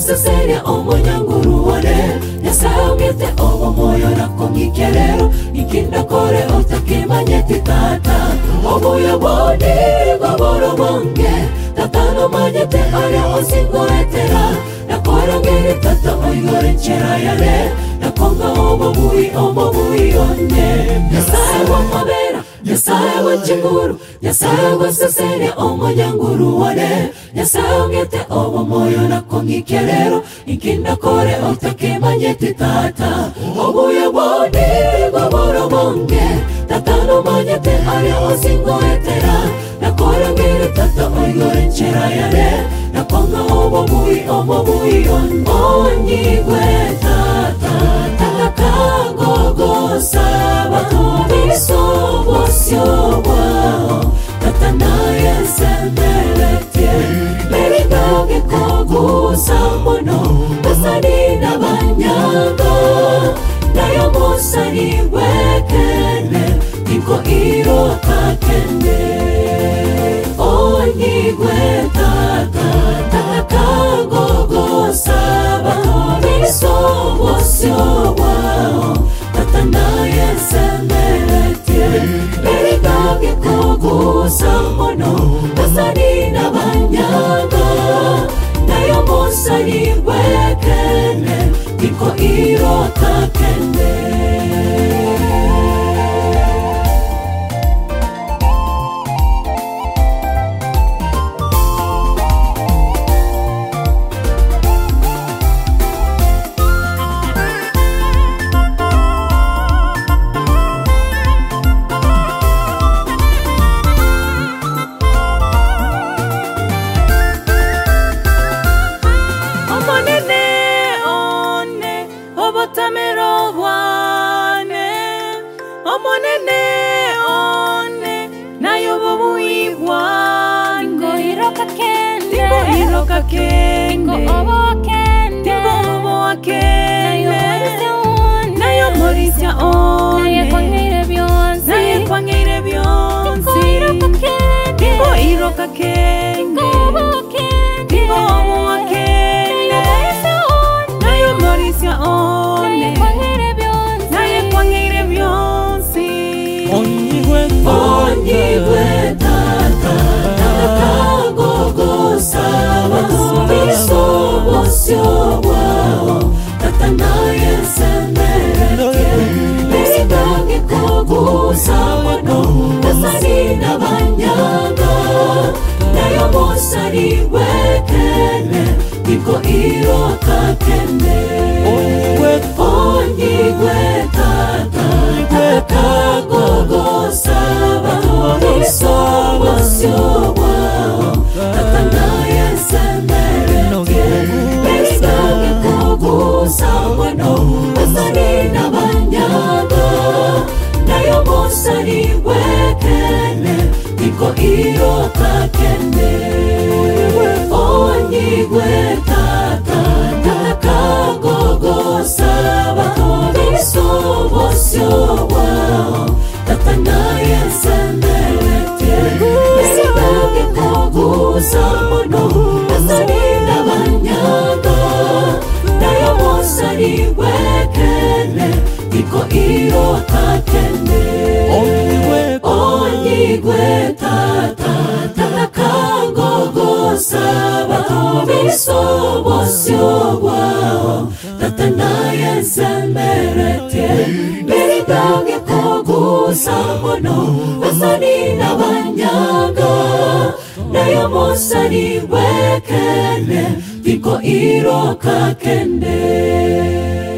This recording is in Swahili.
seseria omonyanguruone Nyasaye ongete obo moyo na kongikerero ikinda kore otakimanyeti tata obuya bodi goboro bonge tatano manyete aria osingoetera na korongere tata oigore chera yale na konga obo bui onye Nyasaye wa mabera Nyasaye wa chinguru Nyasaye wa seseria omonyanguruone Nyasaye ongete obo moyo na kongikerero ikinda kore otakimanyeti tata obuya bodi goboro bonge tatano manyete aria osingoetera na korongere tata oigore chera yale na konga obo bui onyigwe tata kagogo saba biso bosio wao tata naye semeletie berigage kogu samono basani na banyaga nayo mosani wekene tiko iro kakende onyigwe tata kagogo saba biso bosio wao tata naye semeletie berigage kogu samono basani na banyaga nayo mosani wekene tiko iro kakende Tingo obo akende nayo morisia one naye kwangire byonsi tingo iro kakende tingo obo akende nayo morisia one naye kwangire byonsi onyigwe tata kagogo saba biso bosio wao tata naye semeletie berigage kogu samono basani na banyaga nayo mosani wekene tiko iro kakende onyigwe tata kagogo saba biso bosio wao tata naye semeletie berigage kogu samono basani na banyaga nayo mosani wekene tiko iro kakende onyigwe tata kagogo saba biso bosio wao tata naye semeletie berigage kogu samono basani na banyaga nayo mosani wekene tiko iro kakende onyigwe tata kagogo saba biso bosio wao tata naye semeletie berigage kogu samono basani na banyaga nayo mosani wekene tiko iro kakende